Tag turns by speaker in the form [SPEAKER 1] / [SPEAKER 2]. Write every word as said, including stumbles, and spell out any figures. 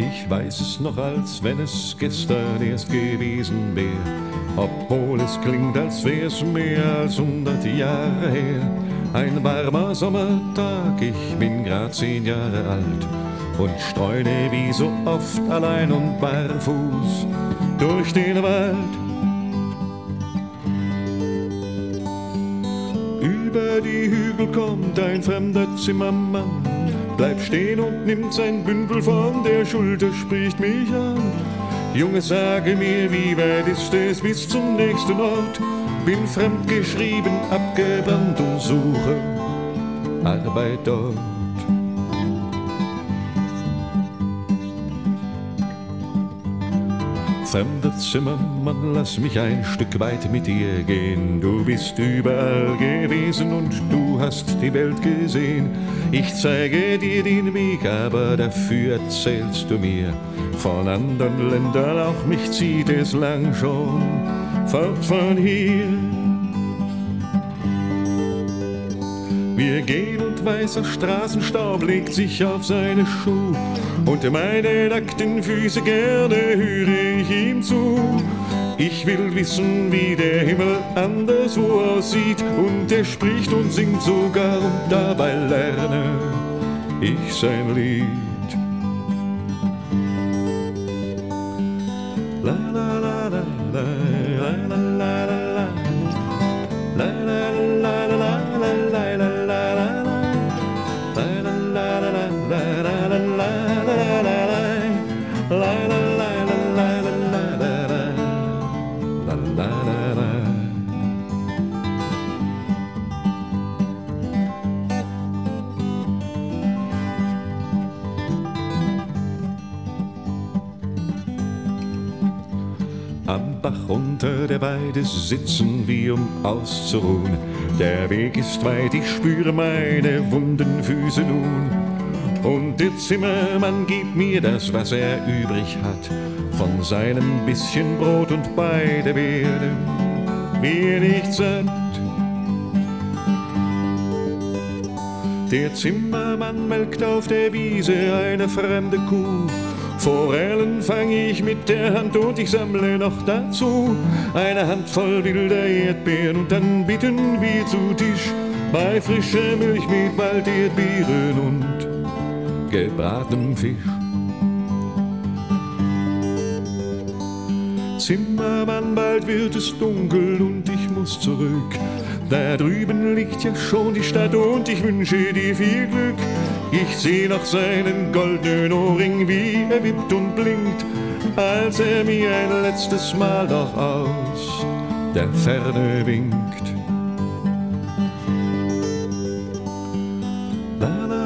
[SPEAKER 1] Ich weiß es noch, als wenn es gestern erst gewesen wär, obwohl es klingt, als wär's mehr als hundert Jahre her. Ein warmer Sommertag, ich bin grad zehn Jahre alt und streune wie so oft allein und barfuß durch den Wald. Über die Hügel kommt ein fremder Zimmermann, bleibt stehen und nimmt sein Bündel von der Schulter, spricht mich an. Junge, sage mir, wie weit ist es bis zum nächsten Ort? Bin fremdgeschrieben, abgebrannt und suche Arbeit dort. Fremder Zimmermann, lass mich ein Stück weit mit dir gehen. Du bist überall gewesen und du hast die Welt gesehen. Ich zeige dir den Weg, aber dafür erzählst du mir von anderen Ländern, auch mich zieht es lang schon fort von hier. Wir gehen und weißer Straßenstaub legt sich auf seine Schuhe und meine nackten Füße gerne höre ich ihm zu. Ich will wissen, wie der Himmel anderswo aussieht und er spricht und singt sogar und dabei lerne ich sein Lied. La la la la la la la la la la la la la la. Am Bach unter der Weide sitzen wir, um auszuruhen. Der Weg ist weit, ich spüre meine wunden Füße nun. Und der Zimmermann gibt mir das, was er übrig hat, von seinem bisschen Brot, und beide werden wir nicht satt. Der Zimmermann melkt auf der Wiese eine fremde Kuh. Forellen fang ich mit der Hand und ich sammle noch dazu eine Handvoll wilder Erdbeeren, und dann bitten wir zu Tisch bei frischer Milch mit Walderdbeeren und gebratenem Fisch. Zimmermann, bald wird es dunkel und ich muss zurück. Da drüben liegt ja schon die Stadt und ich wünsche dir viel Glück. Ich seh noch seinen goldenen Ohrring, wie er wippt und blinkt, als er mir ein letztes Mal noch aus der Ferne winkt. La, la,